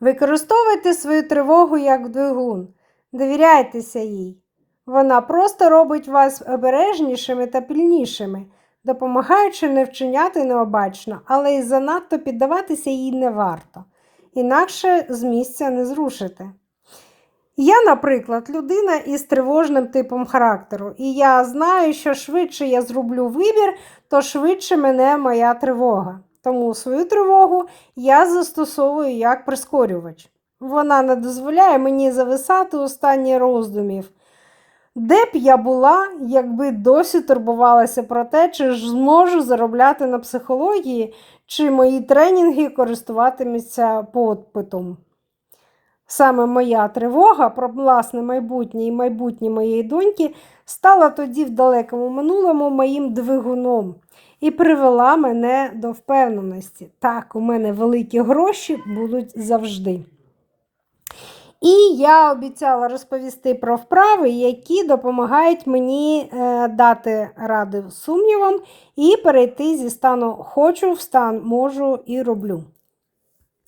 Використовуйте свою тривогу як двигун. Довіряйтеся їй. Вона просто робить вас обережнішими та пильнішими, допомагаючи не вчиняти необачно, але й занадто піддаватися їй не варто. Інакше з місця не зрушите. Я, наприклад, людина із тривожним типом характеру, і я знаю, що швидше я зроблю вибір, то швидше мене моя тривога. Тому свою тривогу я застосовую як прискорювач. Вона не дозволяє мені зависати у стані роздумів. Де б я була, якби досі турбувалася про те, чи ж зможу заробляти на психології, чи мої тренінги користуватимуться попитом. Саме моя тривога про власне майбутнє і майбутнє моєї доньки стала тоді в далекому минулому моїм двигуном і привела мене до впевненості. Так, у мене великі гроші будуть завжди. І я обіцяла розповісти про вправи, які допомагають мені дати ради сумнівам і перейти зі стану «хочу» в стан «можу» і «роблю».